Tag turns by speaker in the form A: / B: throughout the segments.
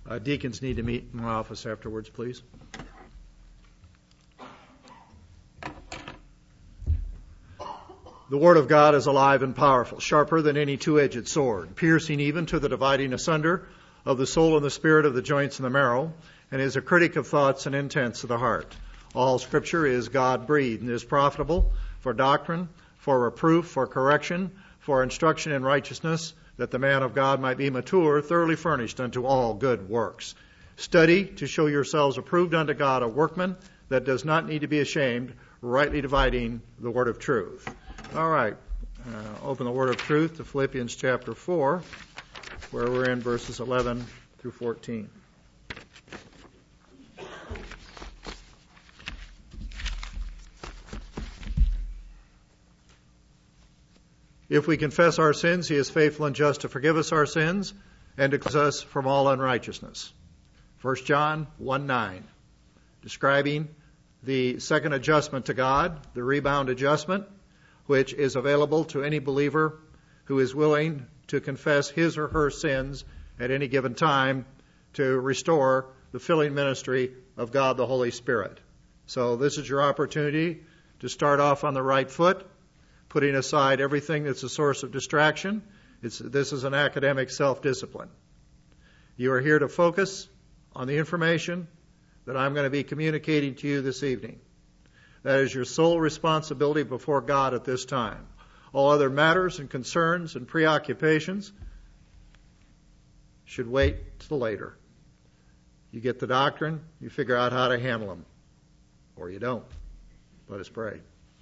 A: Deacons need to meet in my office afterwards, please. The Word of God is alive and powerful, sharper than any two-edged sword, piercing even to the dividing asunder of the soul and the spirit, of the joints and the marrow, and is a critic of thoughts and intents of the heart. All Scripture is God-breathed and is profitable for doctrine, for reproof, for correction, for instruction in righteousness, that the man of God might be mature, thoroughly furnished unto all good works. Study to show yourselves approved unto God, a workman that does not need to be ashamed, rightly dividing the word of truth. All right. Open the word of truth to Philippians chapter 4, where we're in verses 11 through 14. If we confess our sins, He is faithful and just to forgive us our sins and to cleanse us from all unrighteousness. 1 John 1:9, describing the second adjustment to God, the rebound adjustment, which is available to any believer who is willing to confess his or her sins at any given time to restore the filling ministry of God the Holy Spirit. So this is your opportunity to start off on the right foot, putting aside everything that's a source of distraction. This is an academic self-discipline. You are here to focus on the information that I'm going to be communicating to you this evening. That is your sole responsibility before God at this time. All other matters and concerns and preoccupations should wait till later. You get the doctrine, you figure out how to handle them. Or you don't. Let us pray.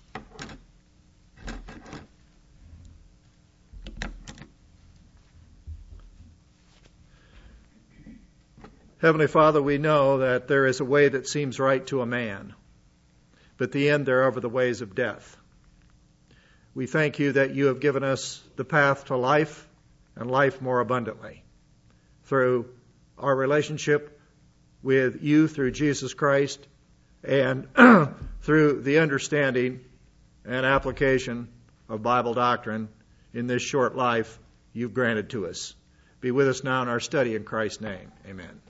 A: Heavenly Father, we know that there is a way that seems right to a man, but the end thereof are the ways of death. We thank you that you have given us the path to life and life more abundantly through our relationship with you through Jesus Christ and through the understanding and application of Bible doctrine in this short life you've granted to us. Be with us now in our study in Christ's name. Amen.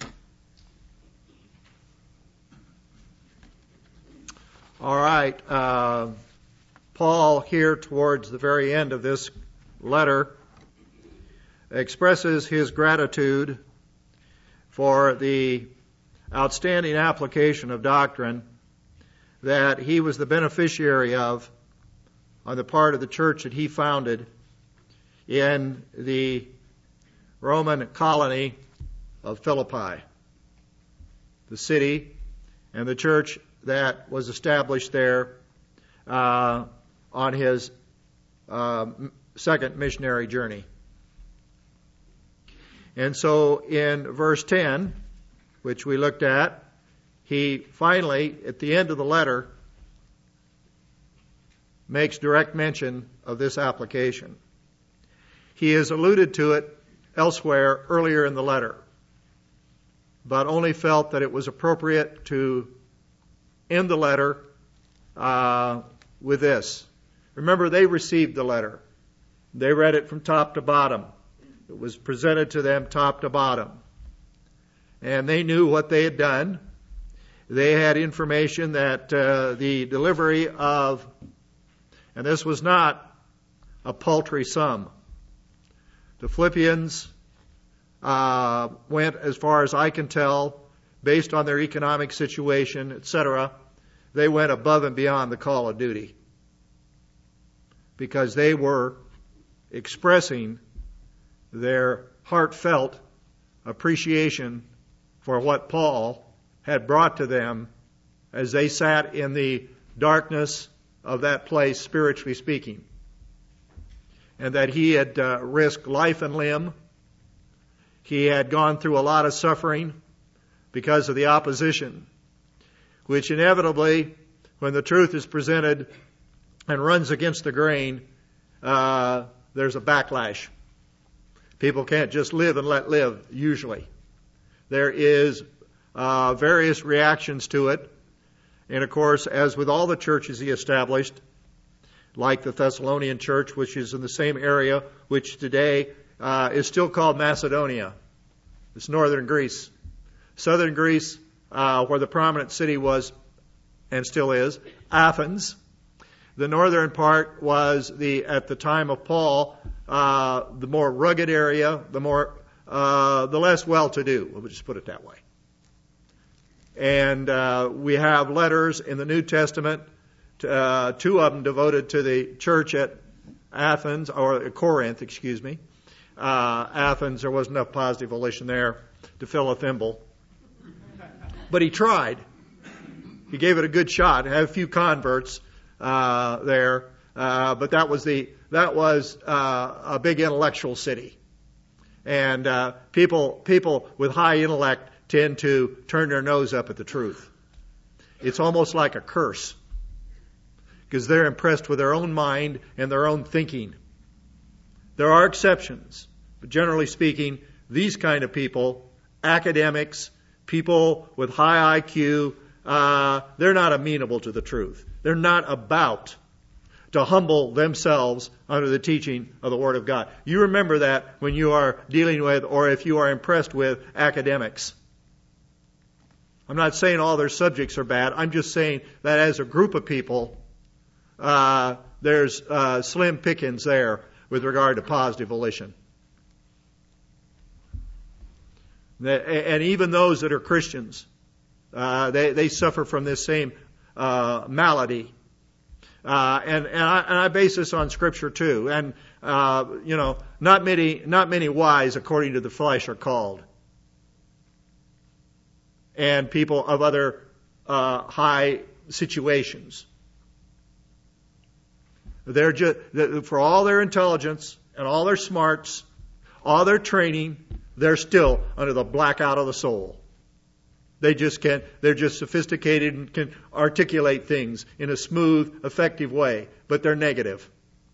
A: All right. Paul here towards the very end of this letter expresses his gratitude for the outstanding application of doctrine that he was the beneficiary of on the part of the church that he founded in the Roman colony of Philippi, the city and the church that was established there on his second missionary journey. And so in verse 10, which we looked at, he finally, at the end of the letter, makes direct mention of this application. He has alluded to it elsewhere earlier in the letter, but only felt that it was appropriate to end the letter with this. Remember, they received the letter. They read it from top to bottom. It was presented to them top to bottom. And they knew what they had done. They had information that the delivery of, and this was not a paltry sum. The Philippians went, as far as I can tell, based on their economic situation, etc., they went above and beyond the call of duty because they were expressing their heartfelt appreciation for what Paul had brought to them as they sat in the darkness of that place, spiritually speaking, and that he had risked life and limb. He had gone through a lot of suffering because of the opposition, which inevitably, when the truth is presented and runs against the grain, there's a backlash. People can't just live and let live, usually. There is various reactions to it. And of course, as with all the churches he established, like the Thessalonian church, which is in the same area, which today is still called Macedonia. It's northern Greece. southern Greece, where the prominent city was and still is, Athens. The northern part was at the time of Paul, the more rugged area, the less well-to-do. We'll just put it that way. And we have letters in the New Testament, two of them devoted to the church at Athens, or Corinth, excuse me. Athens, there wasn't enough positive volition there to fill a thimble. But he tried. He gave it a good shot. Had a few converts there, but that was a big intellectual city, and people with high intellect tend to turn their nose up at the truth. It's almost like a curse, because they're impressed with their own mind and their own thinking. There are exceptions, but generally speaking, these kind of people, academics, people with high IQ, they're not amenable to the truth. They're not about to humble themselves under the teaching of the Word of God. You remember that when you are dealing with, or if you are impressed with, academics. I'm not saying all their subjects are bad. I'm just saying that as a group of people, there's slim pickings there with regard to positive volition. And even those that are Christians, they suffer from this same malady. And I base this on Scripture too. And not many wise according to the flesh are called. And people of other high situations. They're just, for all their intelligence and all their smarts, all their training, they're still under the blackout of the soul. They're just sophisticated and can articulate things in a smooth, effective way, but they're negative.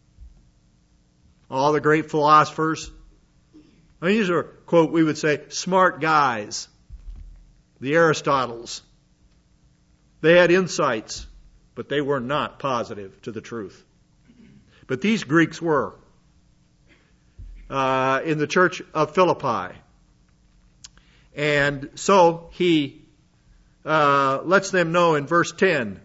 A: All the great philosophers, these are, quote, we would say, smart guys. The Aristotles. They had insights, but they were not positive to the truth. But these Greeks were. In the church of Philippi. And so he lets them know in verse 10,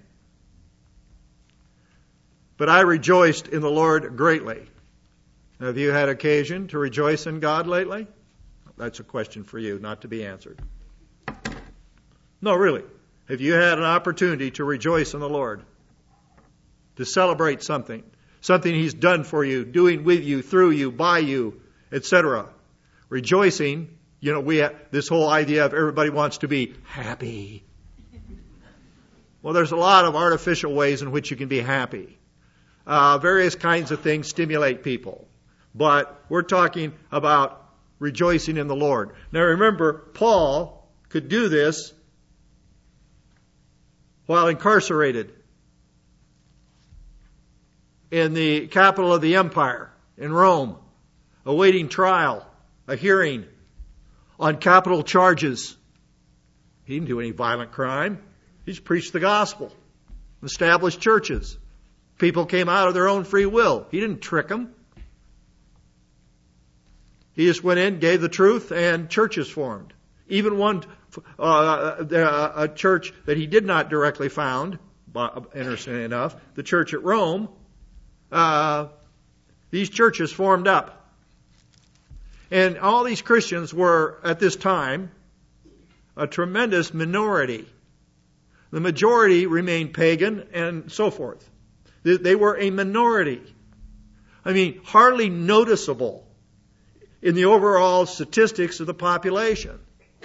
A: "But I rejoiced in the Lord greatly." Have you had occasion to rejoice in God lately? That's a question for you, not to be answered. No, really. Have you had an opportunity to rejoice in the Lord? To celebrate something He's done for you, doing with you, through you, by you, etc. Rejoicing, we have this whole idea of everybody wants to be happy. Well, there's a lot of artificial ways in which you can be happy. Various kinds of things stimulate people. But we're talking about rejoicing in the Lord. Now remember, Paul could do this while incarcerated in the capital of the empire, in Rome, awaiting trial, a hearing on capital charges. He didn't do any violent crime. He just preached the gospel, established churches. People came out of their own free will. He didn't trick them. He just went in, gave the truth, and churches formed. Even one, a church that he did not directly found, interestingly enough, the church at Rome, these churches formed up. And all these Christians were, at this time, a tremendous minority. The majority remained pagan and so forth. They were a minority. Hardly noticeable in the overall statistics of the population.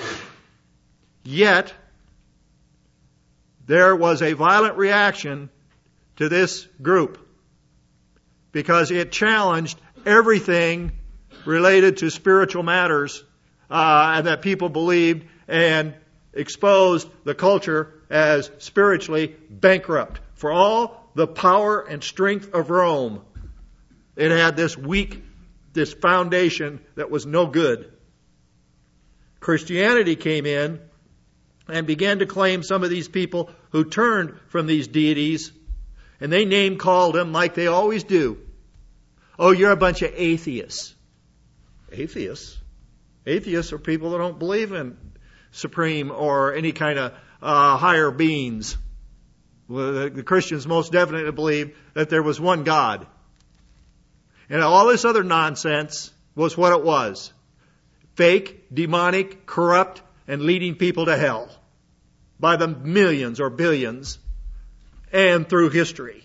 A: Yet, there was a violent reaction to this group because it challenged everything related to spiritual matters and that people believed, and exposed the culture as spiritually bankrupt. For all the power and strength of Rome, it had this foundation that was no good. Christianity came in and began to claim some of these people who turned from these deities, and they name-called them like they always do. Oh, you're a bunch of atheists. Atheists? Atheists are people that don't believe in supreme or any kind of higher beings. Well, the Christians most definitely believe that there was one God. And all this other nonsense was what it was. Fake, demonic, corrupt, and leading people to hell. By the millions or billions. And through history.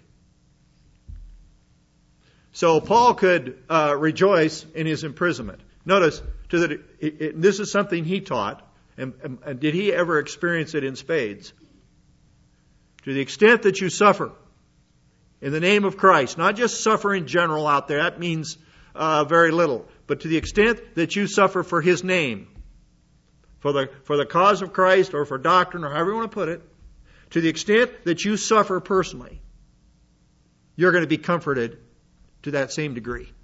A: So Paul could rejoice in his imprisonment. Notice, this is something he taught. And did he ever experience it in spades? To the extent that you suffer in the name of Christ, not just suffer in general out there, that means very little, but to the extent that you suffer for His name, for the cause of Christ or for doctrine or however you want to put it, to the extent that you suffer personally, you're going to be comforted to that same degree.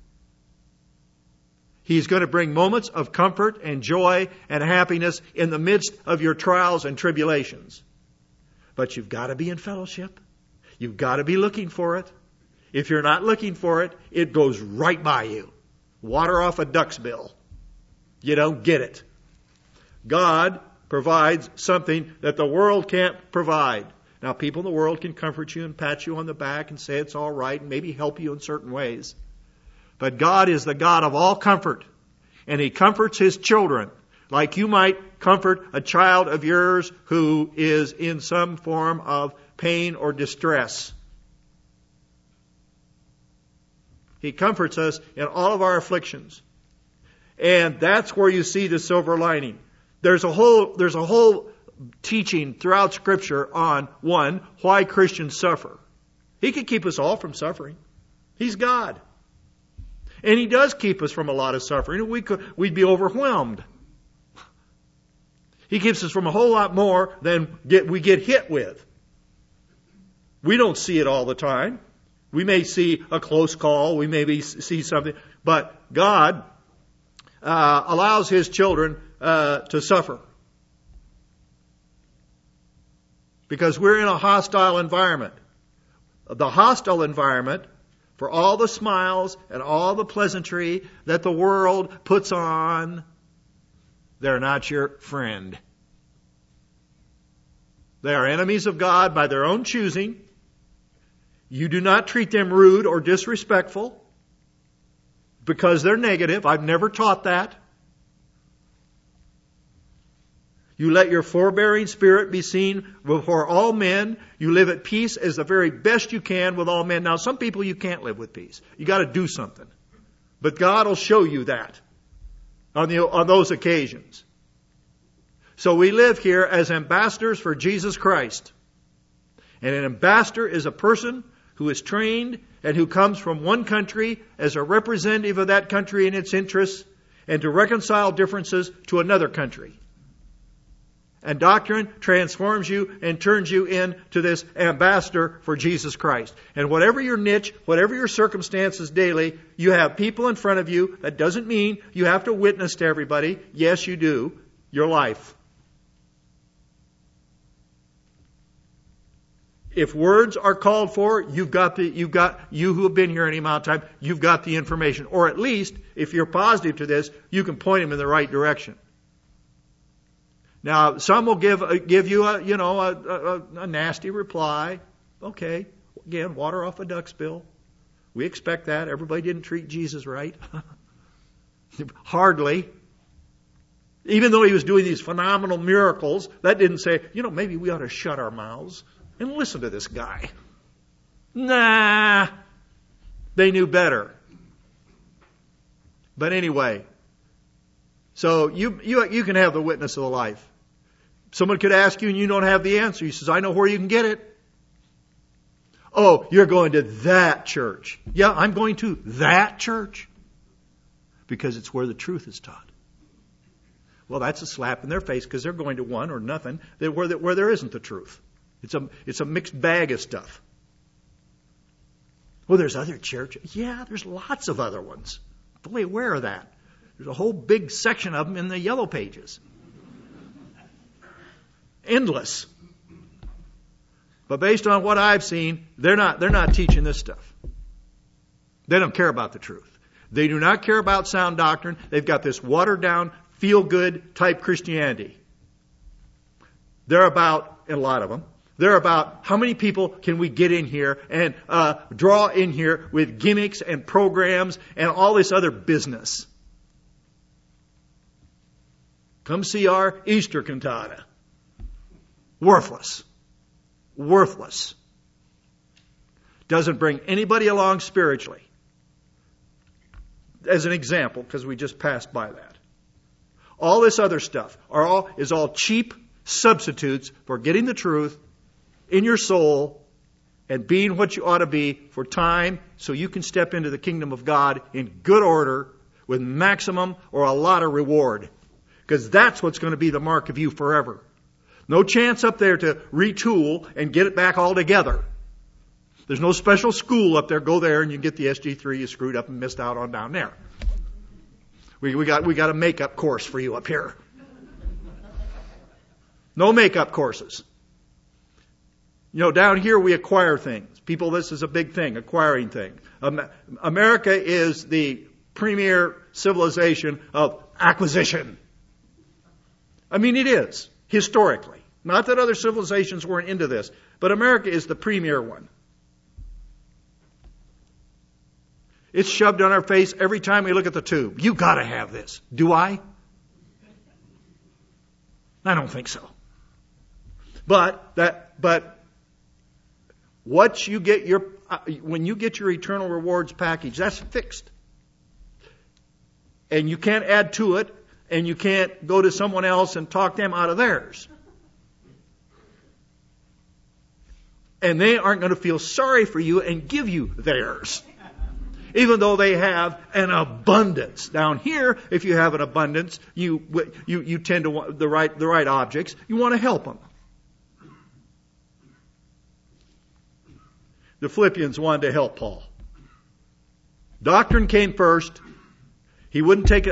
A: He's going to bring moments of comfort and joy and happiness in the midst of your trials and tribulations. But you've got to be in fellowship. You've got to be looking for it. If you're not looking for it, it goes right by you. Water off a duck's bill. You don't get it. God provides something that the world can't provide. Now, people in the world can comfort you and pat you on the back and say it's all right and maybe help you in certain ways. But God is the God of all comfort. And He comforts His children like you might comfort a child of yours who is in some form of pain or distress. He comforts us in all of our afflictions. And that's where you see the silver lining. There's a whole teaching throughout Scripture on, one, why Christians suffer. He could keep us all from suffering. He's God. And He does keep us from a lot of suffering. We'd be overwhelmed. He keeps us from a whole lot more than we get hit with. We don't see it all the time. We may see a close call. We may see something. But God allows His children to suffer. Because we're in a hostile environment. The hostile environment, for all the smiles and all the pleasantry that the world puts on, they're not your friend. They are enemies of God by their own choosing. You do not treat them rude or disrespectful because they're negative. I've never taught that. You let your forbearing spirit be seen before all men. You live at peace as the very best you can with all men. Now, some people you can't live with peace. You got to do something. But God will show you that on those occasions. So we live here as ambassadors for Jesus Christ. And an ambassador is a person who is trained and who comes from one country as a representative of that country and its interests and to reconcile differences to another country. And doctrine transforms you and turns you into this ambassador for Jesus Christ. And whatever your niche, whatever your circumstances daily, you have people in front of you. That doesn't mean you have to witness to everybody. Yes, you do. Your life. If words are called for, you who have been here any amount of time, you've got the information. Or at least, if you're positive to this, you can point them in the right direction. Now, some will give you a nasty reply. Okay, again, water off a duck's bill. We expect that. Everybody didn't treat Jesus right. Hardly. Even though He was doing these phenomenal miracles, that didn't say, maybe we ought to shut our mouths and listen to this guy. Nah. They knew better. But anyway, so you can have the witness of the life. Someone could ask you and you don't have the answer. He says, I know where you can get it. Oh, you're going to that church. Yeah, I'm going to that church. Because it's where the truth is taught. Well, that's a slap in their face because they're going to one or nothing where there isn't the truth. It's a mixed bag of stuff. Well, there's other churches. Yeah, there's lots of other ones. Fully aware of that. There's a whole big section of them in the yellow pages. Endless. But based on what I've seen, they're not teaching this stuff. They don't care about the truth. They do not care about sound doctrine. They've got this watered down, feel good type Christianity. They're about, a lot of them, they're about how many people can we get in here and draw in here with gimmicks and programs and all this other business. Come see our Easter cantata. Worthless. Worthless. Doesn't bring anybody along spiritually. As an example, because we just passed by that. All this other stuff is all cheap substitutes for getting the truth in your soul and being what you ought to be for time so you can step into the kingdom of God in good order with maximum or a lot of reward. Because that's what's going to be the mark of you forever. No chance up there to retool and get it back all together. There's no special school up there. Go there and you get the SG3 you screwed up and missed out on down there. We got a makeup course for you up here. No makeup courses. You know, down here we acquire things. People, this is a big thing, acquiring things. America is the premier civilization of acquisition. I mean, it is, historically. Not that other civilizations weren't into this, but America is the premier one. It's shoved on our face every time we look at the tube. You gotta have this. Do I? I don't think so. But what you get when you get your eternal rewards package, that's fixed. And you can't add to it, and you can't go to someone else and talk them out of theirs. And they aren't going to feel sorry for you and give you theirs. Even though they have an abundance. Down here, if you have an abundance, you tend to want the right objects. You want to help them. The Philippians wanted to help Paul. Doctrine came first. He wouldn't take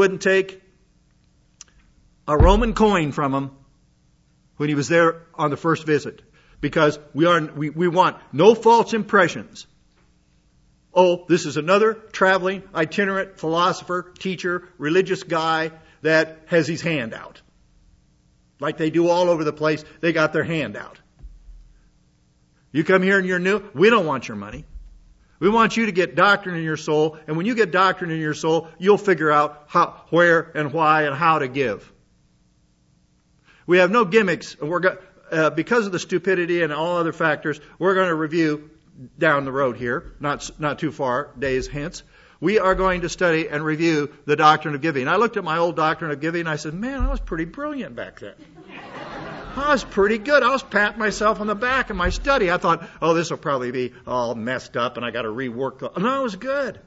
A: a Roman coin from him when he was there on the first visit, because we want no false impressions. Oh, this is another traveling, itinerant philosopher, teacher, religious guy that has his hand out. Like they do all over the place, they got their hand out. You come here and you're new, we don't want your money. We want you to get doctrine in your soul, and when you get doctrine in your soul, you'll figure out how, where, and why, and how to give. We have no gimmicks, and because of the stupidity and all other factors, we're going to review down the road here, not too far, days hence. We are going to study and review the doctrine of giving. I looked at my old doctrine of giving, and I said, man, I was pretty brilliant back then. I was pretty good. I was patting myself on the back in my study. I thought, oh, this will probably be all messed up, and I got to rework. No, it was good.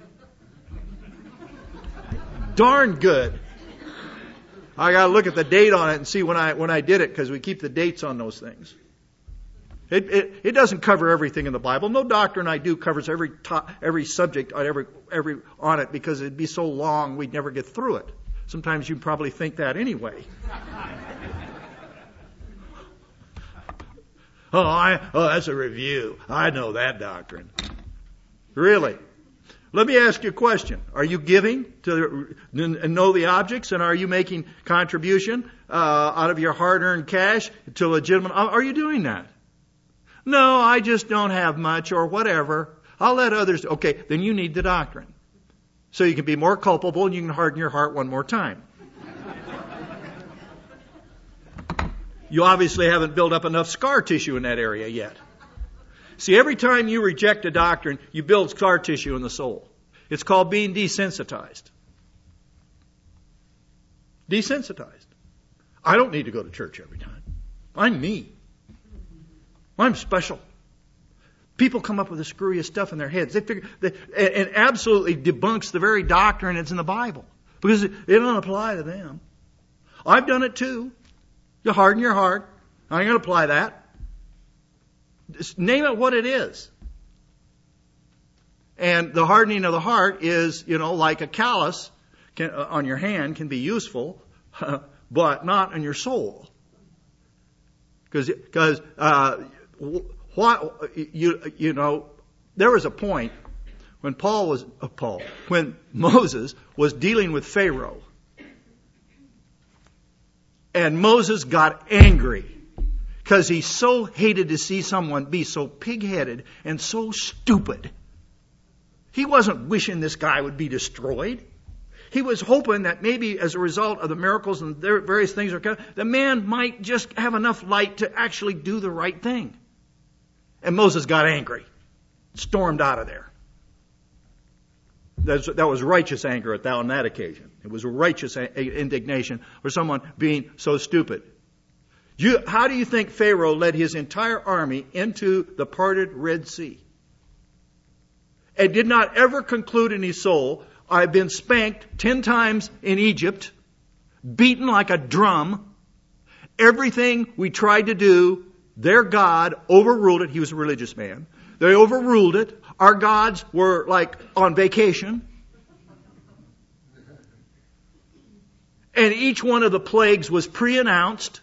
A: Darn good. I got to look at the date on it and see when I did it, because we keep the dates on those things. It doesn't cover everything in the Bible. No doctrine I do covers every subject on it, because it'd be so long we'd never get through it. Sometimes you probably think that anyway. Oh, that's a review. I know that doctrine. Really? Let me ask you a question. Are you giving and know the objects, and are you making contribution out of your hard-earned cash to legitimate? Are you doing that? No, I just don't have much, or whatever. I'll let others. Okay, then you need the doctrine, so you can be more culpable and you can harden your heart one more time. You obviously haven't built up enough scar tissue in that area yet. See, every time you reject a doctrine, you build scar tissue in the soul. It's called being desensitized. Desensitized. I don't need to go to church every time. I'm me. I'm special. People come up with the screwiest stuff in their heads. They figure and absolutely debunks the very doctrine that's in the Bible, because it don't apply to them. I've done it too. You harden your heart. I ain't going to apply that. Just name it what it is. And the hardening of the heart is, like a callus on your hand can be useful, but not in your soul. Because there was a point when Moses was dealing with Pharaoh. And Moses got angry because he so hated to see someone be so pig-headed and so stupid. He wasn't wishing this guy would be destroyed. He was hoping that maybe as a result of the miracles and various things, the man might just have enough light to actually do the right thing. And Moses got angry, stormed out of there. That was righteous anger on that occasion. It was a righteous indignation for someone being so stupid. How do you think Pharaoh led his entire army into the parted Red Sea? And did not ever conclude in his soul, I've been spanked 10 times in Egypt, beaten like a drum. Everything we tried to do, their God overruled it. He was a religious man. They overruled it. Our gods were like on vacation. And each one of the plagues was pre-announced.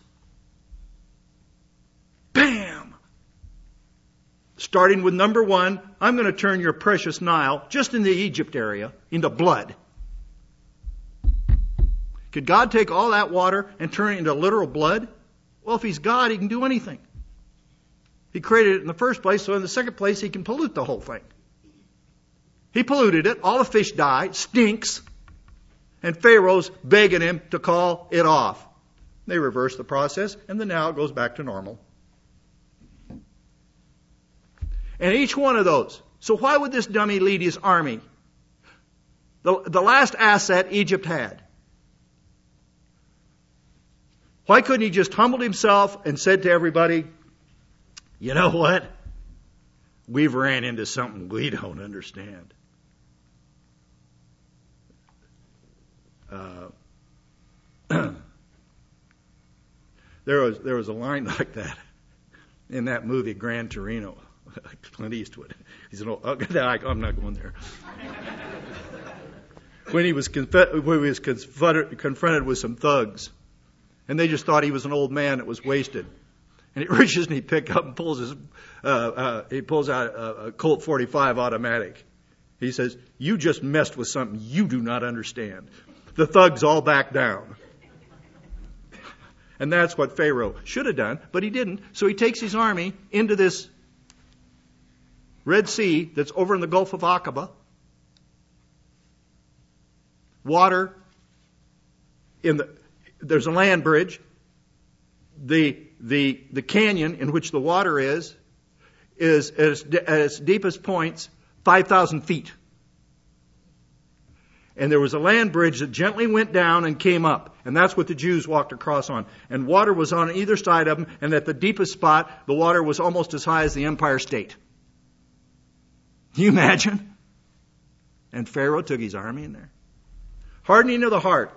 A: Bam! Starting with number 1, I'm going to turn your precious Nile, just in the Egypt area, into blood. Could God take all that water and turn it into literal blood? Well, if He's God, He can do anything. He created it in the first place, so in the second place, He can pollute the whole thing. He polluted it. All the fish died. Stinks. And Pharaoh's begging him to call it off. They reverse the process, and the Nile goes back to normal. And each one of those. So why would this dummy lead his army? The last asset Egypt had. Why couldn't he just humbled himself and said to everybody, you know what? We've ran into something we don't understand. There was a line like that in that movie Gran Torino. Clint Eastwood. He said, I'm not going there. When he was confronted with some thugs, and they just thought he was an old man that was wasted. And he reaches and he picks up and pulls out a Colt 45 automatic. He says, you just messed with something you do not understand. The thugs all back down. And that's what Pharaoh should have done, but he didn't. So he takes his army into this Red Sea that's over in the Gulf of Aqaba. Water. There's a land bridge. The canyon in which the water is at its deepest points 5,000 feet. And there was a land bridge that gently went down and came up. And that's what the Jews walked across on. And water was on either side of them. And at the deepest spot, the water was almost as high as the Empire State. Can you imagine? And Pharaoh took his army in there. Hardening of the heart.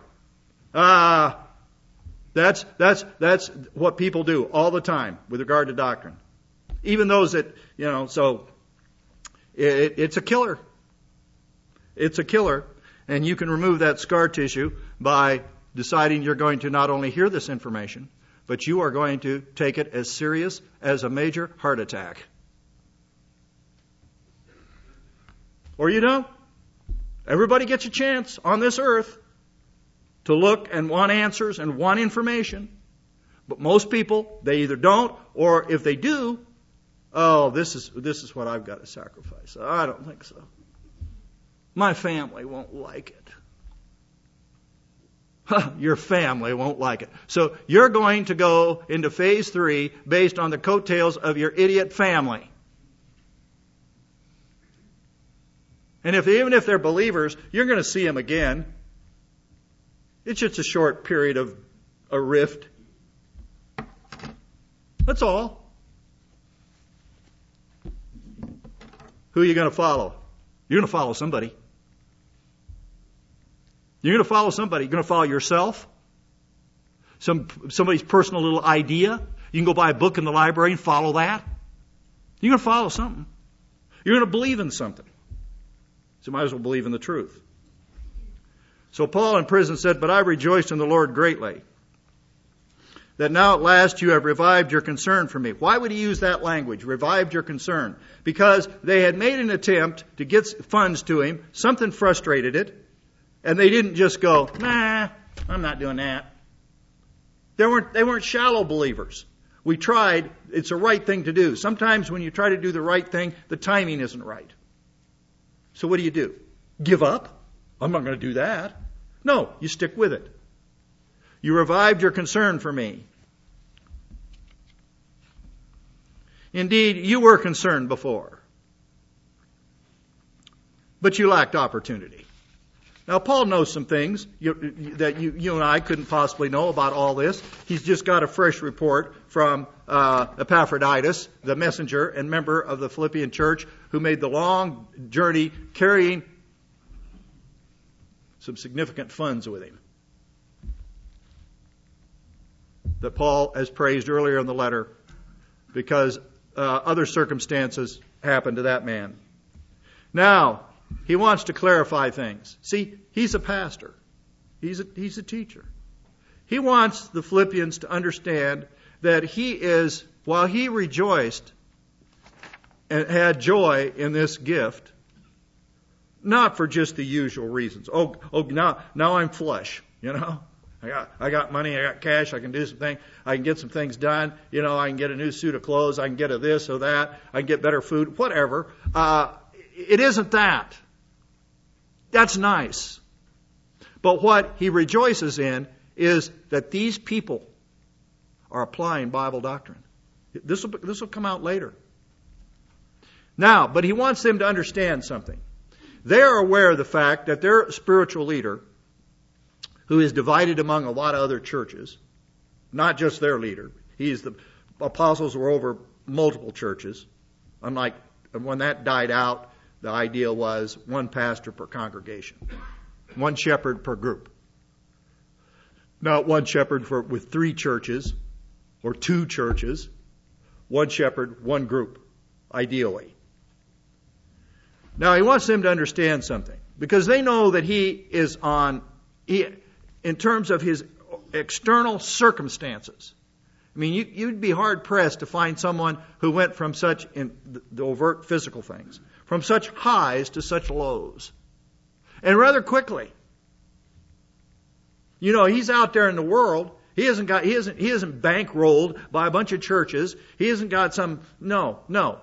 A: That's what people do all the time with regard to doctrine. Even those that, so it's a killer. It's a killer. And you can remove that scar tissue by deciding you're going to not only hear this information, but you are going to take it as serious as a major heart attack. Or you don't. Everybody gets a chance on this earth to look and want answers and want information. But most people, they either don't, or if they do, this is what I've got to sacrifice. I don't think so. My family won't like it. Your family won't like it. So you're going to go into phase 3 based on the coattails of your idiot family. And even if they're believers, you're going to see them again. It's just a short period of a rift. That's all. Who are you going to follow? You're going to follow somebody. You're going to follow somebody. You're going to follow yourself. Somebody's personal little idea. You can go buy a book in the library and follow that. You're going to follow something. You're going to believe in something. So you might as well believe in the truth. So Paul in prison said, but I rejoiced in the Lord greatly, that now at last you have revived your concern for me. Why would he use that language, revived your concern? Because they had made an attempt to get funds to him. Something frustrated it. And they didn't just go, nah, I'm not doing that. They weren't shallow believers. We tried. It's the right thing to do. Sometimes when you try to do the right thing, the timing isn't right. So what do? Give up? I'm not going to do that. No, you stick with it. You revived your concern for me. Indeed, you were concerned before, but you lacked opportunity. Now, Paul knows some things that you and I couldn't possibly know about all this. He's just got a fresh report from Epaphroditus, the messenger and member of the Philippian church, who made the long journey carrying some significant funds with him that Paul has praised earlier in the letter, because other circumstances happened to that man. Now, he wants to clarify things. See, he's a pastor. He's a teacher. He wants the Philippians to understand that while he rejoiced and had joy in this gift, not for just the usual reasons. Now I'm flush, I got money, I got cash, I can do some things, I can get some things done, I can get a new suit of clothes, I can get a this or that, I can get better food, whatever. It isn't that. That's nice. But what he rejoices in is that these people are applying Bible doctrine. This will come out later. Now, but he wants them to understand something. They are aware of the fact that their spiritual leader, who is divided among a lot of other churches, not just their leader. The apostles were over multiple churches. Unlike when that died out, the idea was one pastor per congregation, one shepherd per group. Not one shepherd with 3 churches or 2 churches, one shepherd, one group, ideally. Now he wants them to understand something, because they know that he is in terms of his external circumstances. I mean, you'd be hard-pressed to find someone who went from such, in the overt physical things, from such highs to such lows. And rather quickly. He's out there in the world. He isn't bankrolled by a bunch of churches. He hasn't got no.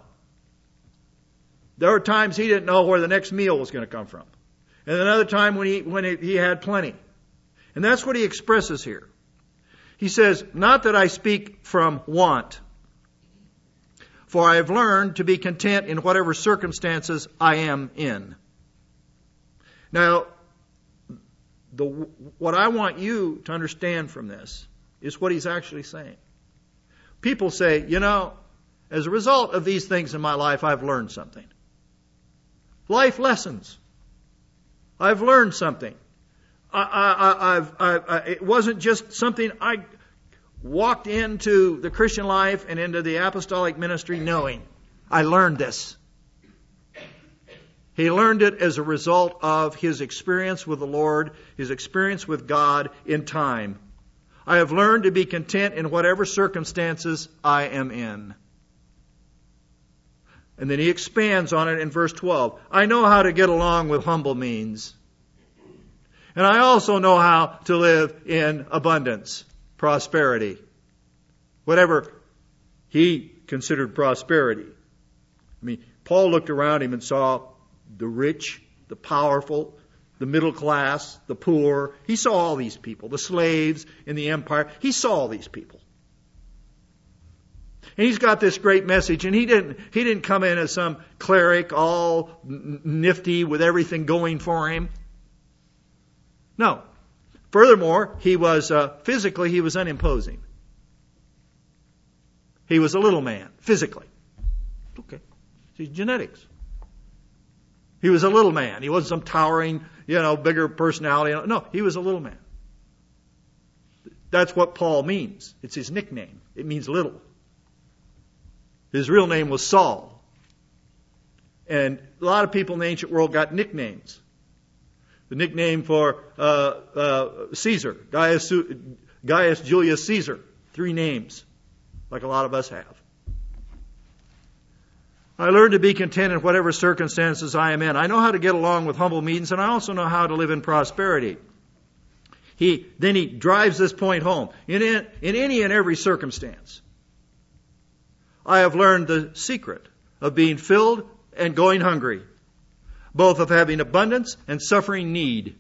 A: There were times he didn't know where the next meal was going to come from. And another time when he had plenty. And that's what he expresses here. He says, not that I speak from want, for I have learned to be content in whatever circumstances I am in. Now, what I want you to understand from this is what he's actually saying. People say, as a result of these things in my life, I've learned something. Life lessons. I've learned something. It wasn't just something I walked into the Christian life and into the apostolic ministry knowing. I learned this. He learned it as a result of his experience with the Lord, his experience with God in time. I have learned to be content in whatever circumstances I am in. And then he expands on it in verse 12. I know how to get along with humble means. And I also know how to live in abundance, prosperity. Whatever he considered prosperity. I mean, Paul looked around him and saw the rich, the powerful, the middle class, the poor. He saw all these people, the slaves in the empire. He saw all these people. And he's got this great message, and he didn't come in as some cleric all nifty with everything going for him. No. Furthermore, he was physically he was unimposing. He was a little man, physically. Okay. He's genetics. He was a little man. He wasn't some towering, bigger personality. No, he was a little man. That's what Paul means. It's his nickname. It means little. His real name was Saul. And a lot of people in the ancient world got nicknames. The nickname for Caesar, Gaius Julius Caesar. 3 names, like a lot of us have. I learned to be content in whatever circumstances I am in. I know how to get along with humble means, and I also know how to live in prosperity. Then he drives this point home. In any and every circumstance, I have learned the secret of being filled and going hungry, both of having abundance and suffering need.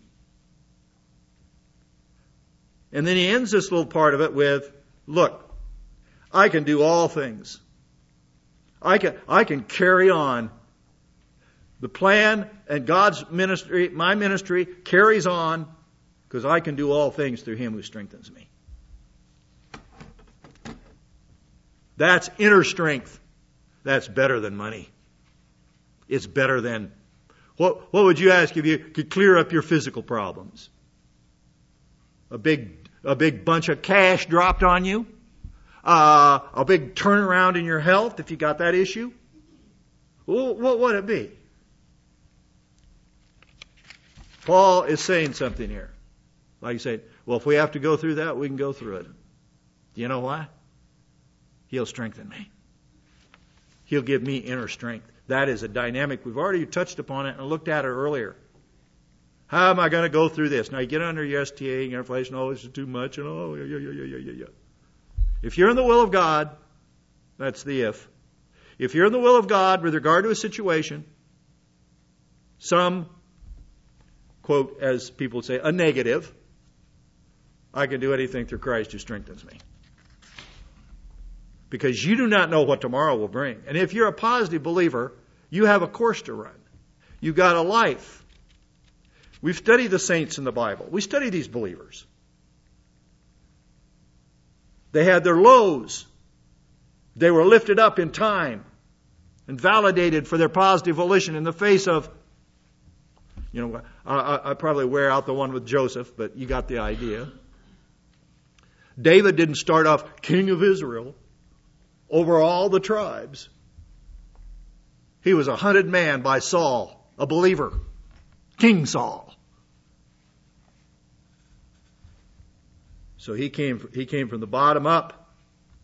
A: And then he ends this little part of it with, look, I can do all things. I can carry on. The plan and God's ministry, my ministry, carries on because I can do all things through Him who strengthens me. That's inner strength. That's better than money. It's better than... What would you ask if you could clear up your physical problems? A big bunch of cash dropped on you? A big turnaround in your health if you got that issue? What would it be? Paul is saying something here. Like he said, well, if we have to go through that, we can go through it. Do you know why? He'll strengthen me. He'll give me inner strength. That is a dynamic. We've already touched upon it and looked at it earlier. How am I going to go through this? Now you get under your STA and your inflation, oh, this is too much, and oh, yeah. If you're in the will of God, that's the if. If you're in the will of God with regard to a situation, some, quote, as people say, a negative, I can do anything through Christ who strengthens me. Because you do not know what tomorrow will bring. And if you're a positive believer, you have a course to run. You've got a life. We've studied the saints in the Bible. We study these believers. They had their lows. They were lifted up in time and validated for their positive volition in the face of, I probably wear out the one with Joseph, but you got the idea. David didn't start off king of Israel over all the tribes. He was a hunted man by Saul, a believer, King Saul. So he came from the bottom up.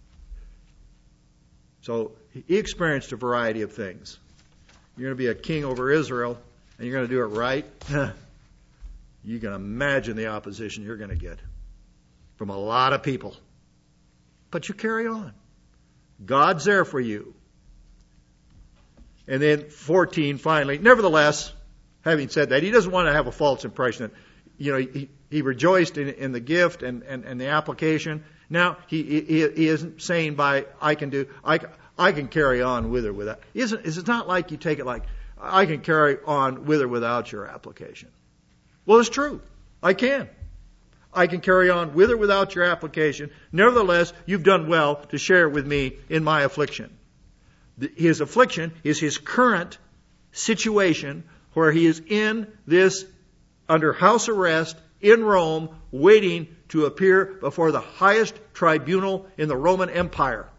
A: So he experienced a variety of things. You're going to be a king over Israel, and you're going to do it right. You can imagine the opposition you're going to get from a lot of people. But you carry on. God's there for you. And then 14, finally, nevertheless, having said that, he doesn't want to have a false impression that, he rejoiced in the gift and the application. Now, he isn't saying I can carry on with or without. It's not like you take it like, I can carry on with or without your application. Well, it's true. I can. I can carry on with or without your application. Nevertheless, you've done well to share with me in my affliction. His affliction is his current situation where he is in this, under house arrest in Rome, waiting to appear before the highest tribunal in the Roman Empire.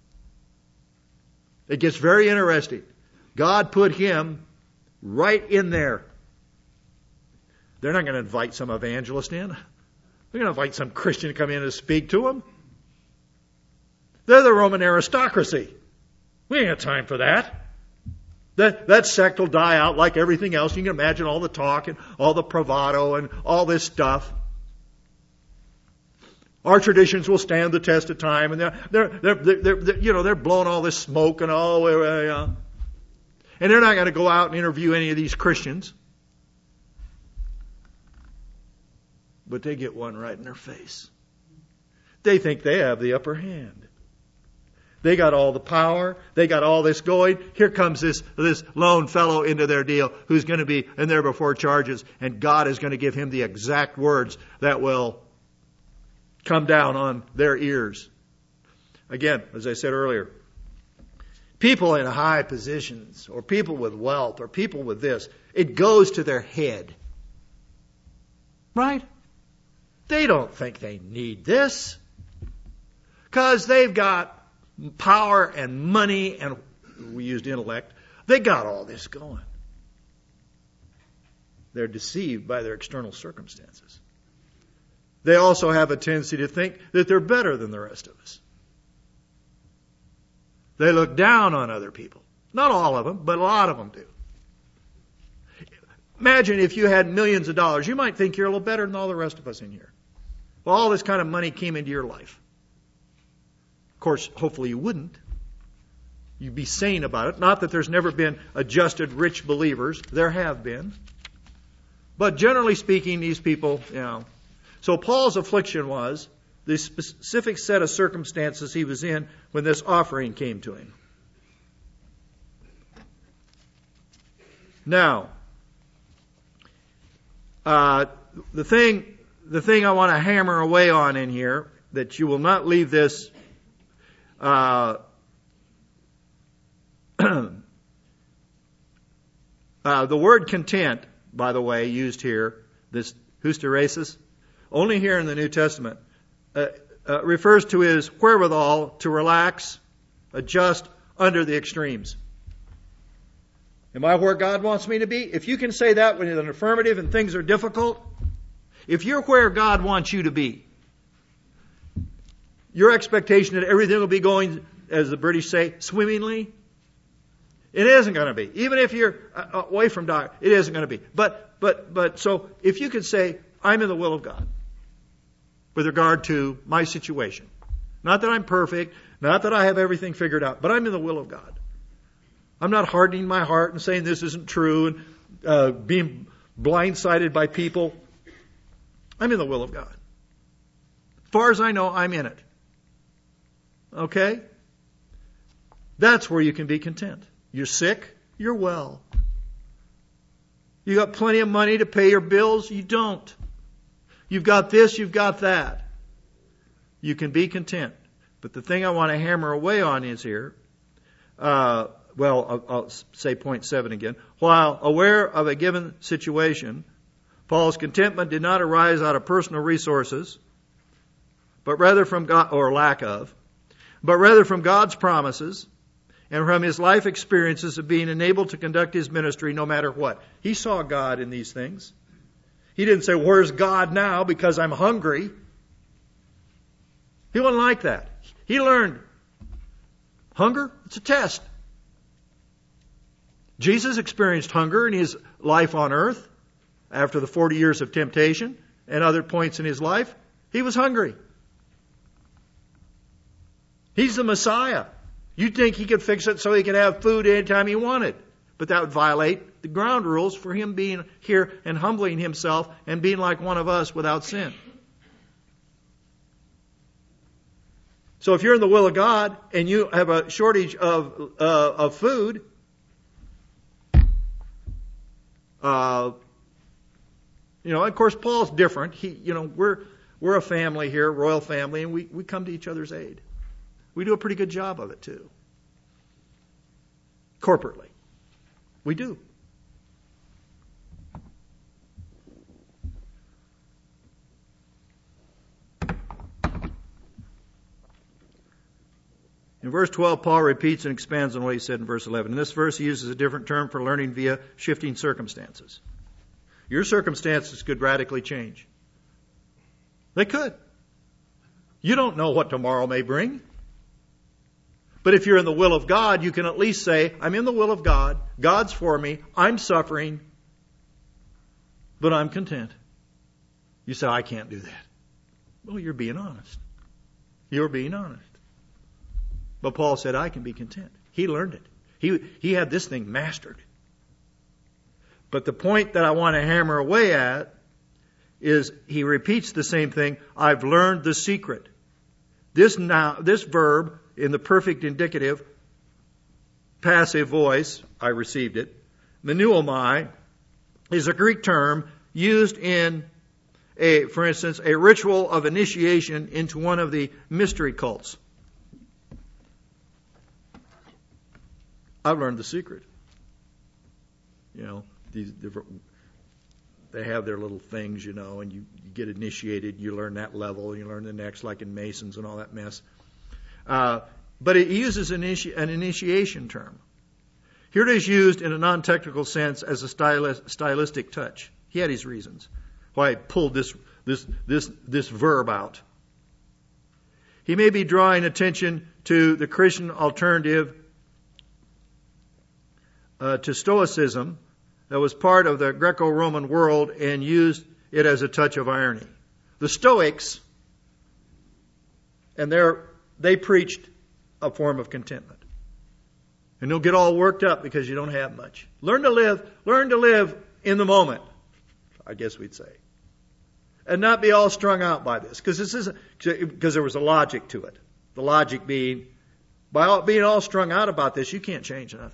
A: It gets very interesting. God put him right in there. They're not going to invite some evangelist in. They're going to invite some Christian to come in and speak to them. They're the Roman aristocracy. We ain't got time for that. That sect will die out like everything else. You can imagine all the talk and all the bravado and all this stuff. Our traditions will stand the test of time, and they're blowing all this smoke and all. And they're not going to go out and interview any of these Christians. But they get one right in their face. They think they have the upper hand. They got all the power. They got all this going. Here comes this lone fellow into their deal who's going to be in there before charges, and God is going to give him the exact words that will come down on their ears. Again, as I said earlier, people in high positions or people with wealth or people with this, it goes to their head. Right? They don't think they need this because they've got power and money, and we used intellect. They got all this going. They're deceived by their external circumstances. They also have a tendency to think that they're better than the rest of us. They look down on other people. Not all of them, but a lot of them do. Imagine if you had millions of dollars. You might think you're a little better than all the rest of us in here. Well, all this kind of money came into your life. Of course, hopefully you wouldn't. You'd be sane about it. Not that there's never been adjusted rich believers. There have been. But generally speaking, these people, So Paul's affliction was the specific set of circumstances he was in when this offering came to him. Now, the thing I want to hammer away on in here, that you will not leave this the word content, by the way, used here, this hysteresis, only here in the New Testament, refers to his wherewithal to relax, adjust under the extremes. Am I where God wants me to be? If you can say that when it's an affirmative and things are difficult, if you're where God wants you to be, your expectation that everything will be going, as the British say, swimmingly, it isn't going to be. Even if you're away from God, it isn't going to be. But so if you could say, I'm in the will of God with regard to my situation. Not that I'm perfect, not that I have everything figured out, but I'm in the will of God. I'm not hardening my heart and saying this isn't true and being blindsided by people. I'm in the will of God. As far as I know, I'm in it. Okay? That's where you can be content. You're sick, you're well. You got plenty of money to pay your bills, you don't. You've got this, you've got that. You can be content. But the thing I want to hammer away on is here, I'll say point 7 again. While aware of a given situation, Paul's contentment did not arise out of personal resources, but rather from God, or lack of, but rather from God's promises and from his life experiences of being enabled to conduct his ministry no matter what. He saw God in these things. He didn't say, where's God now because I'm hungry? He wasn't like that. He learned hunger, it's a test. Jesus experienced hunger in his life on earth after the 40 years of temptation and other points in his life. He was hungry. He's the Messiah. You'd think he could fix it so he could have food anytime he wanted. But that would violate the ground rules for him being here and humbling himself and being like one of us without sin. So if you're in the will of God and you have a shortage of food, of course, Paul's different. We're a family here, royal family, and we come to each other's aid. We do a pretty good job of it too. Corporately. We do. In verse 12, Paul repeats and expands on what he said in verse 11. In this verse, he uses a different term for learning via shifting circumstances. Your circumstances could radically change. They could. You don't know what tomorrow may bring. But if you're in the will of God, you can at least say, I'm in the will of God. God's for me. I'm suffering. But I'm content. You say, I can't do that. Well, you're being honest. You're being honest. But Paul said, I can be content. He learned it. He had this thing mastered. But the point that I want to hammer away at is he repeats the same thing. I've learned the secret. This verb in the perfect indicative, passive voice, I received it, meneuomai, is a Greek term used in, for instance, a ritual of initiation into one of the mystery cults. I've learned the secret. These different, they have their little things, and you get initiated, you learn that level, you learn the next, like in Masons and all that mess. But it uses an initiation term. Here it is used in a non-technical sense as a stylistic touch. He had his reasons why I pulled this verb out. He may be drawing attention to the Christian alternative to Stoicism that was part of the Greco-Roman world and used it as a touch of irony. The Stoics And they preached a form of contentment. And you'll get all worked up because you don't have much. Learn to live in the moment, I guess we'd say. And not be all strung out by this. Because there was a logic to it. The logic being, being all strung out about this, you can't change nothing.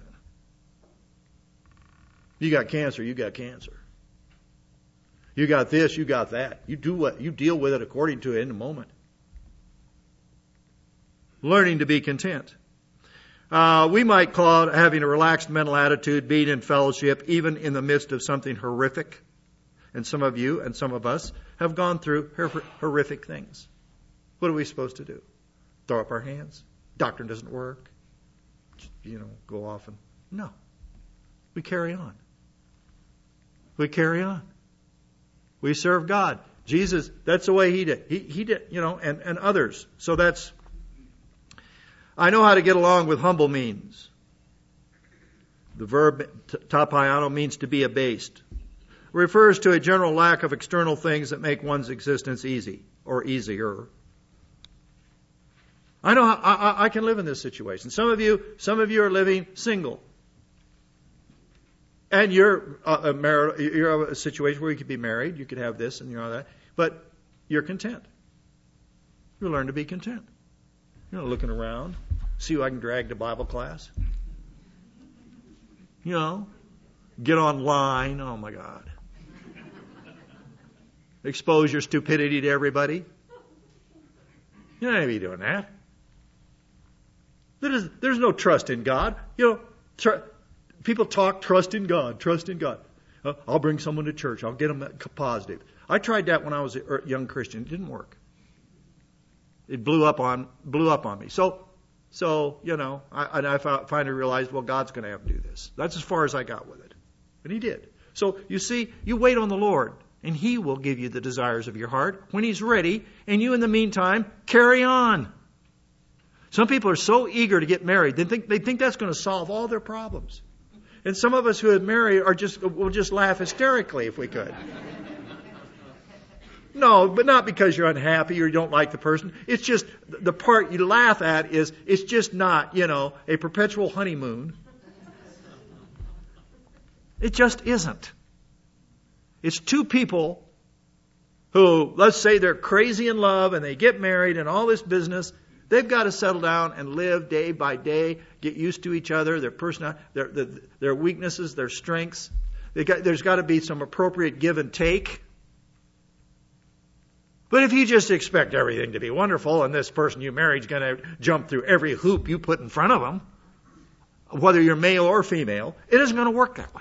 A: You got cancer, you got cancer. You got this, you got that. You deal with it according to it in the moment. Learning to be content. We might call it having a relaxed mental attitude, being in fellowship, even in the midst of something horrific. And some of you and some of us have gone through horrific things. What are we supposed to do? Throw up our hands? Doctrine doesn't work. Go off and... No. We carry on. We carry on. We serve God. Jesus, that's the way He did. He did, and others. So that's... I know how to get along with humble means. The verb tapaiano means to be abased. It refers to a general lack of external things that make one's existence easy or easier. I know I can live in this situation. Some of you are living single. And you're a situation where you could be married, you could have this and that, but you're content. You learn to be content. Looking around, see who I can drag to Bible class. Get online. Oh my God. Expose your stupidity to everybody. You don't need to be doing that. There's no trust in God. People talk trust in God, trust in God. I'll bring someone to church. I'll get them positive. I tried that when I was a young Christian. It didn't work. It blew up on me. So I finally realized, well, God's going to have to do this. That's as far as I got with it. And He did. So you see, you wait on the Lord, and He will give you the desires of your heart when He's ready, and you in the meantime, carry on. Some people are so eager to get married, they think that's going to solve all their problems. And some of us who have married will just laugh hysterically if we could. No, but not because you're unhappy or you don't like the person. It's just the part you laugh at is it's just not, a perpetual honeymoon. It just isn't. It's two people who, let's say they're crazy in love and they get married and all this business. They've got to settle down and live day by day, get used to each other, their personality, their weaknesses, their strengths. There's got to be some appropriate give and take. But if you just expect everything to be wonderful and this person you married is going to jump through every hoop you put in front of them, whether you're male or female, it isn't going to work that way.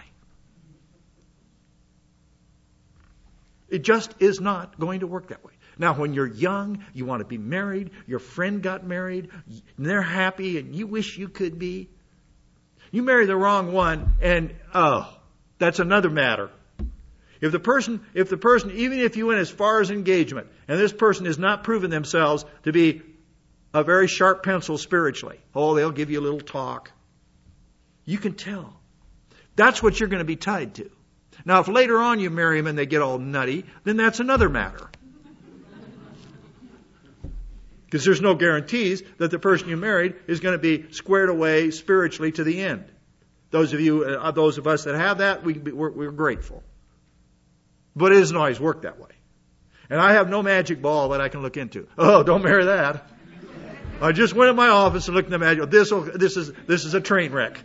A: It just is not going to work that way. Now, when you're young, you want to be married, your friend got married, and they're happy, and you wish you could be. You marry the wrong one, and that's another matter. If the person, even if you went as far as engagement, and this person has not proven themselves to be a very sharp pencil spiritually, they'll give you a little talk. You can tell. That's what you're going to be tied to. Now, if later on you marry them and they get all nutty, then that's another matter. Because there's no guarantees that the person you married is going to be squared away spiritually to the end. Those of us that have that, we're grateful. But it doesn't always work that way. And I have no magic ball that I can look into. Don't marry that. I just went in my office and looked at the magic. This is a train wreck.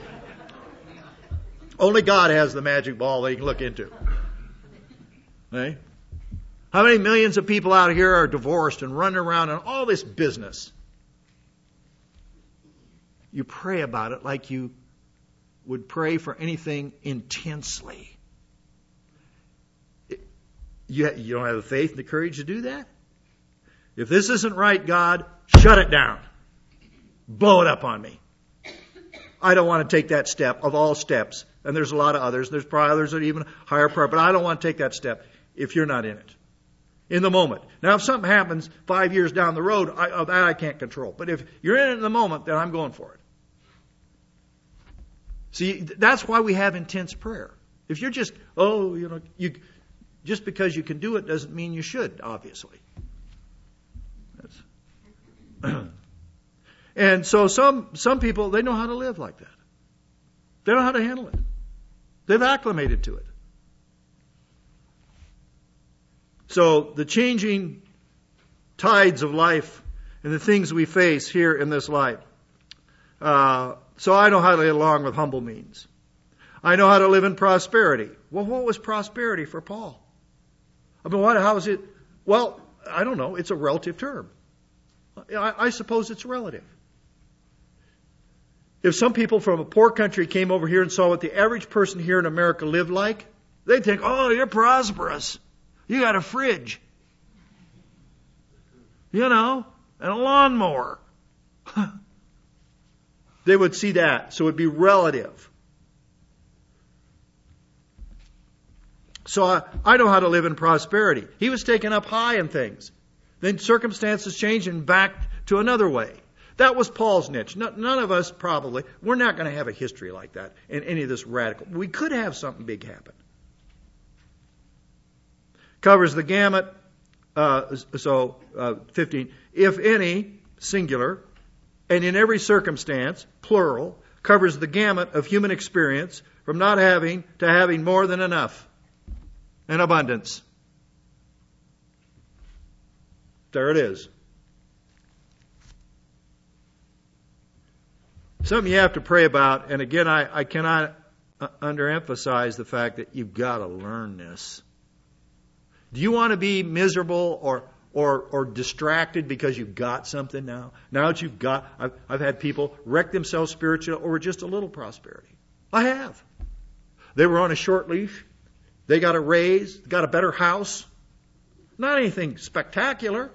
A: Only God has the magic ball that He can look into. Okay? How many millions of people out here are divorced and running around and all this business? You pray about it like you would pray for anything intensely. You don't have the faith and the courage to do that? If this isn't right, God, shut it down. Blow it up on me. I don't want to take that step of all steps. And there's a lot of others. There's probably others that are even higher prayer. But I don't want to take that step if you're not in it. In the moment. Now, if something happens 5 years down the road, that I can't control. But if you're in it in the moment, then I'm going for it. See, that's why we have intense prayer. If you're just, just because you can do it doesn't mean you should, obviously. And so some people, they know how to live like that. They know how to handle it. They've acclimated to it. So the changing tides of life and the things we face here in this life. So I know how to get along with humble means. I know how to live in prosperity. Well, what was prosperity for Paul? I mean, how is it? Well, I don't know. It's a relative term. I suppose it's relative. If some people from a poor country came over here and saw what the average person here in America lived like, they'd think, oh, you're prosperous. You got a fridge. And a lawnmower. They would see that. So it would be relative. So I know how to live in prosperity. He was taken up high in things. Then circumstances changed and back to another way. That was Paul's niche. None of us probably, we're not going to have a history like that in any of this radical. We could have something big happen. Covers the gamut. 15. If any, singular, and in every circumstance, plural, covers the gamut of human experience from not having to having more than enough. And abundance. There it is. Something you have to pray about, and again, I cannot underemphasize the fact that you've got to learn this. Do you want to be miserable or distracted because you've got something now? Now that you've got, I've had people wreck themselves spiritually over just a little prosperity. I have. They were on a short leash. They got a raise, got a better house. Not anything spectacular.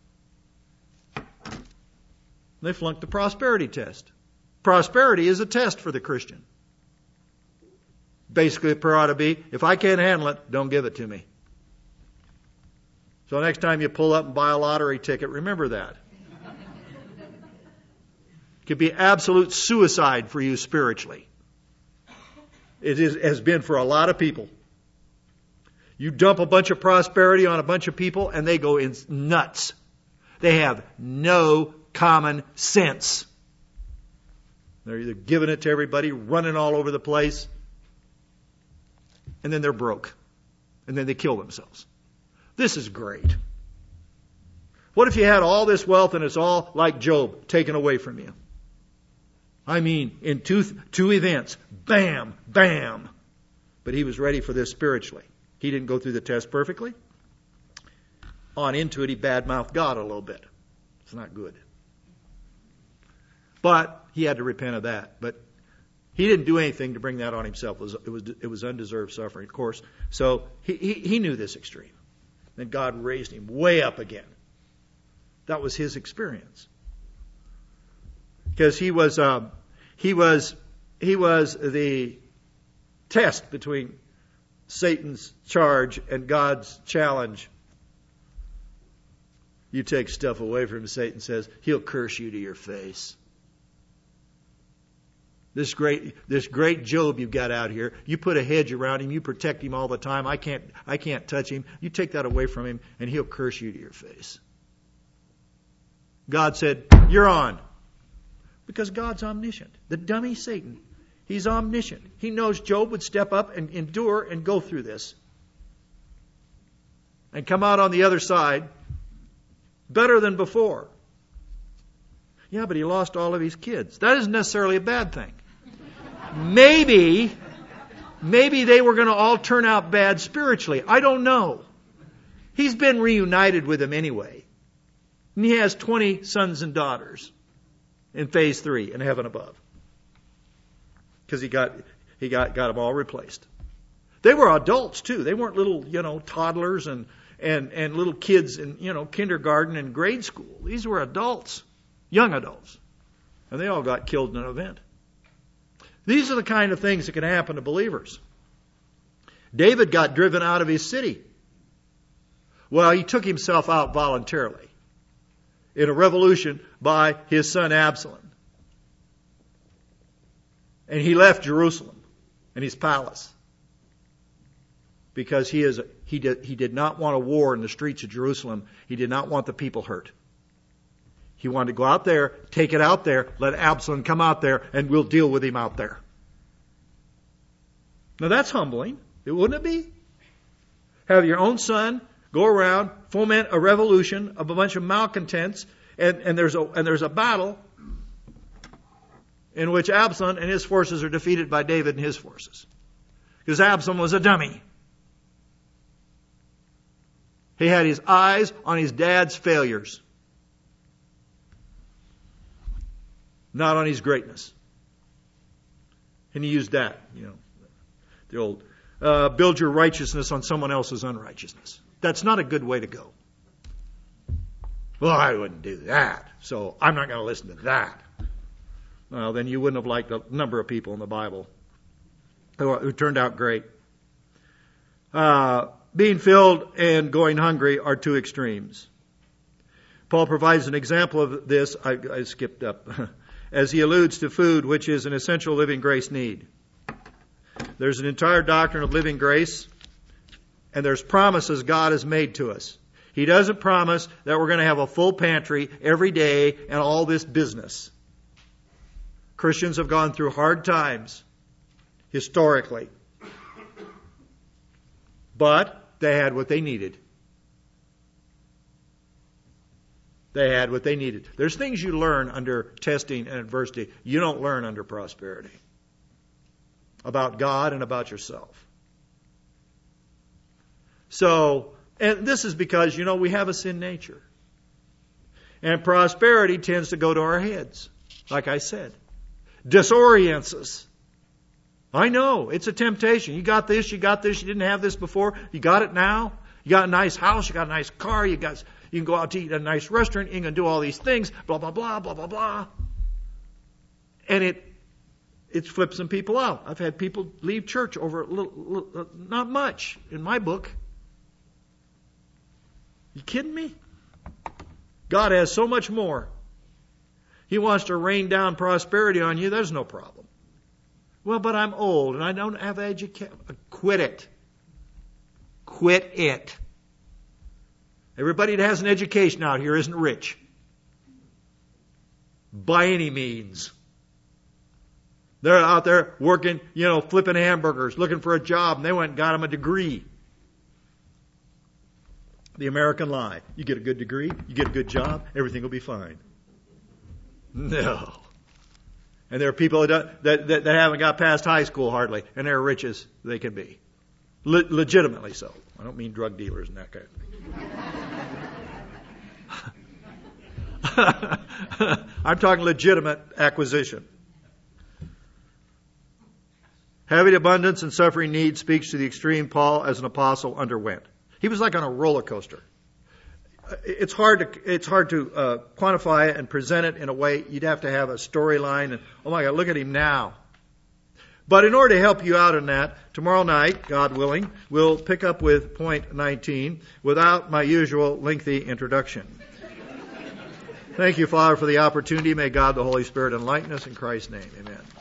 A: They flunked the prosperity test. Prosperity is a test for the Christian. Basically, it ought to be, if I can't handle it, don't give it to me. So next time you pull up and buy a lottery ticket, remember that. It could be absolute suicide for you spiritually. Has been for a lot of people. You dump a bunch of prosperity on a bunch of people and they go nuts. They have no common sense. They're either giving it to everybody, running all over the place, and then they're broke. And then they kill themselves. This is great. What if you had all this wealth and it's all like Job, taken away from you? I mean, in two events, bam, bam. But he was ready for this spiritually. He didn't go through the test perfectly. On into it, he badmouthed God a little bit. It's not good. But he had to repent of that. But he didn't do anything to bring that on himself. It was undeserved suffering, of course. So he knew this extreme. And God raised him way up again. That was his experience. Because he was the test between Satan's charge and God's challenge. You take stuff away from him, Satan says, he'll curse you to your face. This great Job you've got out here, you put a hedge around him, you protect him all the time. I can't touch him. You take that away from him, and he'll curse you to your face. God said, you're on. Because God's omniscient. The dummy Satan, he's omniscient. He knows Job would step up and endure and go through this. And come out on the other side better than before. Yeah, but he lost all of his kids. That isn't necessarily a bad thing. Maybe they were going to all turn out bad spiritually. I don't know. He's been reunited with them anyway. And he has 20 sons and daughters in phase 3 in heaven above. Because he got them all replaced. They were adults too. They weren't little, toddlers and little kids in, kindergarten and grade school. These were adults, young adults. And they all got killed in an event. These are the kind of things that can happen to believers. David got driven out of his city. Well, he took himself out voluntarily in a revolution by his son Absalom. And he left Jerusalem and his palace because he did not want a war in the streets of Jerusalem. He did not want the people hurt. He wanted to go out there, take it out there, let Absalom come out there, and we'll deal with him out there. Now that's humbling. Wouldn't it be? Have your own son go around, foment a revolution of a bunch of malcontents, and there's a battle in which Absalom and his forces are defeated by David and his forces. Because Absalom was a dummy. He had his eyes on his dad's failures, not on his greatness. And he used that, the old, build your righteousness on someone else's unrighteousness. That's not a good way to go. Well, I wouldn't do that, so I'm not going to listen to that. Well, then you wouldn't have liked a number of people in the Bible who turned out great. Being filled and going hungry are two extremes. Paul provides an example of this. I skipped up. As he alludes to food, which is an essential living grace need. There's an entire doctrine of living grace, and there's promises God has made to us. He doesn't promise that we're going to have a full pantry every day and all this business. Christians have gone through hard times, historically. But they had what they needed. They had what they needed. There's things you learn under testing and adversity you don't learn under prosperity. About God and about yourself. So, and this is because, we have a sin nature. And prosperity tends to go to our heads, like I said. Disorients us. I know, it's a temptation. You got this, you didn't have this before, you got it now. You got a nice house, you got a nice car, you can go out to eat at a nice restaurant, you can do all these things, blah, blah, blah, blah, blah, blah. And it flips some people out. I've had people leave church over not much in my book. You kidding me? God has so much more. He wants to rain down prosperity on you. There's no problem. Well, but I'm old and I don't have education. Quit it. Quit it. Everybody that has an education out here isn't rich. By any means. They're out there working, flipping hamburgers, looking for a job, and they went and got them a degree. The American lie. You get a good degree, you get a good job, everything will be fine. No. And there are people that haven't got past high school hardly, and they're rich as they can be. Legitimately so. I don't mean drug dealers and that kind of thing. I'm talking legitimate acquisition. Having abundance and suffering need speaks to the extreme Paul as an apostle underwent. He was like on a roller coaster. It's hard to quantify it and present it in a way. You'd have to have a storyline. And oh my God, look at him now. But in order to help you out in that, tomorrow night, God willing, we'll pick up with point 19 without my usual lengthy introduction. Thank you, Father, for the opportunity. May God, the Holy Spirit, enlighten us in Christ's name. Amen.